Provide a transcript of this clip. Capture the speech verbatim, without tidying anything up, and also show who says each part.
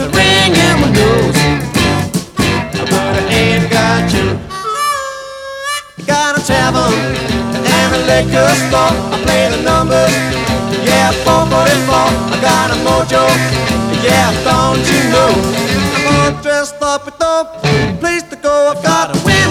Speaker 1: a ring in my nose, but I ain't got you. Got a tavern and a liquor store. I play the numbers, yeah, four forty-four. I got a mojo, yeah, don't you know? I'm all dressed up with no place to go. I've got a win.